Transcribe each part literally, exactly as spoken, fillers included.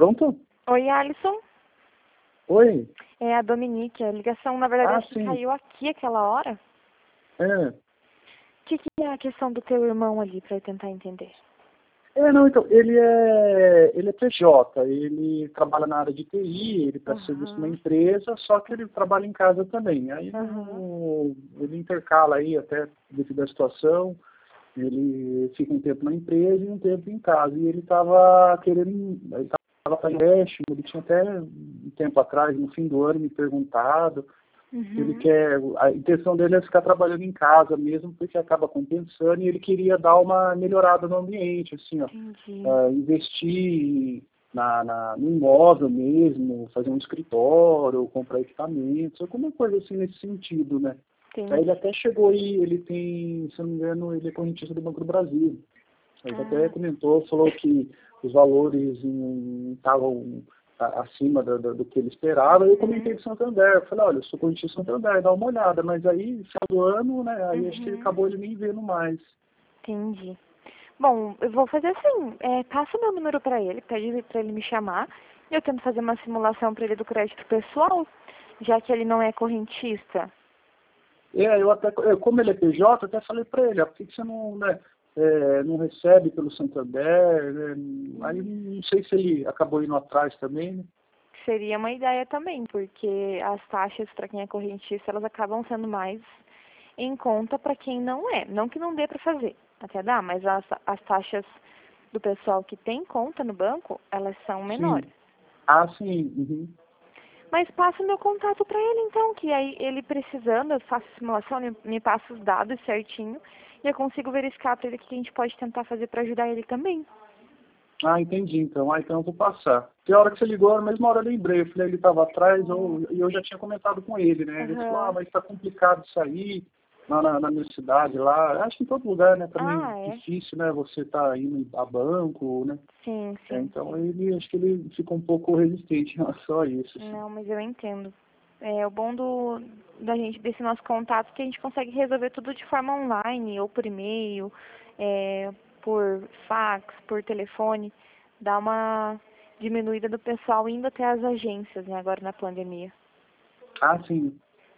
Pronto? Oi, Alisson. Oi. É a Dominique. A ligação, na verdade, Ah, acho que sim. caiu aqui aquela hora. É. O que, que é a questão do teu irmão ali, para eu tentar entender? É, não, então, ele é, ele é P J, ele trabalha na área de T I, ele presta serviço numa Uhum. empresa, só que ele trabalha em casa também. Aí Uhum. no, ele intercala aí, até devido à situação, ele fica um tempo na empresa e um tempo em casa. E ele estava querendo, ele estava para empréstimo, ele tinha até um tempo atrás, no fim do ano, me perguntado. Ele Uhum. quer, a intenção dele é ficar trabalhando em casa mesmo, porque acaba compensando, e ele queria dar uma melhorada no ambiente, assim, ó, Entendi. uh, investir na, na, no imóvel mesmo, fazer um escritório, comprar equipamentos, alguma coisa assim nesse sentido, né? Entendi. Aí ele até chegou aí, ele tem, se eu não me engano, ele é correntista do Banco do Brasil. Ele Ah. até comentou, falou que os valores estavam acima do, do, do que ele esperava. Eu comentei de Santander, eu falei, olha, eu sou correntista de Santander, dá uma olhada, mas aí, no final do ano, né, aí Uhum. acho que ele acabou ele nem vendo mais. Entendi. Bom, eu vou fazer assim, é, passa o meu número para ele, pede para ele me chamar, e eu tento fazer uma simulação para ele do crédito pessoal, já que ele não é correntista. É, eu até, eu, como ele é P J, eu até falei para ele, ah, por que que você não, né, é, não recebe pelo Santander, né? Aí não sei se ele acabou indo atrás também, né? Seria uma ideia também, porque as taxas para quem é correntista, elas acabam sendo mais em conta para quem não é. Não que não dê para fazer, até dá, mas as, as taxas do pessoal que tem conta no banco, elas são Sim. menores. Ah, sim. Uhum. Mas passa o meu contato para ele então, que aí ele precisando, eu faço a simulação, ele me passa os dados certinho e eu consigo verificar para ele o que a gente pode tentar fazer para ajudar ele também. Ah, entendi, então. Ah, então eu vou passar. Porque a hora que você ligou, na mesma hora eu lembrei. Eu falei, ele estava atrás, eu, e eu já tinha comentado com ele, né? Ele falou, ah, Uhum. mas está complicado sair lá na, na minha cidade, lá. Acho que em todo lugar, né? Também Ah, é? difícil, né? Você tá indo a banco, né? Sim, É, sim. então ele, acho que ele ficou um pouco resistente em relação a isso, assim. Não, mas eu entendo. É, o bom do, da gente, desse nosso contato, é que a gente consegue resolver tudo de forma online, ou por e-mail, é, por fax, por telefone. Dá uma diminuída do pessoal indo até as agências, né, agora na pandemia. Ah, sim.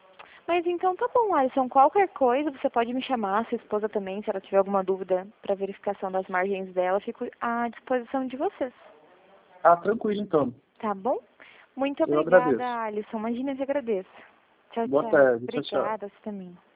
Mas então tá bom, Alisson. Qualquer coisa, você pode me chamar, sua esposa também, se ela tiver alguma dúvida para verificação das margens dela, fico à disposição de vocês. Ah, tranquilo, então. Tá bom? Muito Eu obrigada, agradeço. Alisson. Imagina, eu te agradeço. Tchau, Boa tchau. tarde. Tchau, tchau. Obrigada, você também.